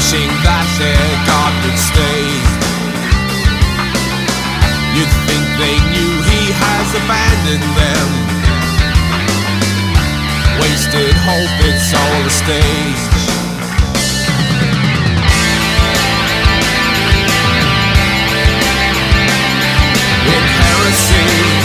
wishing that their God would stay. You'd think they knew he has abandoned them. Wasted hope, it's all a stage.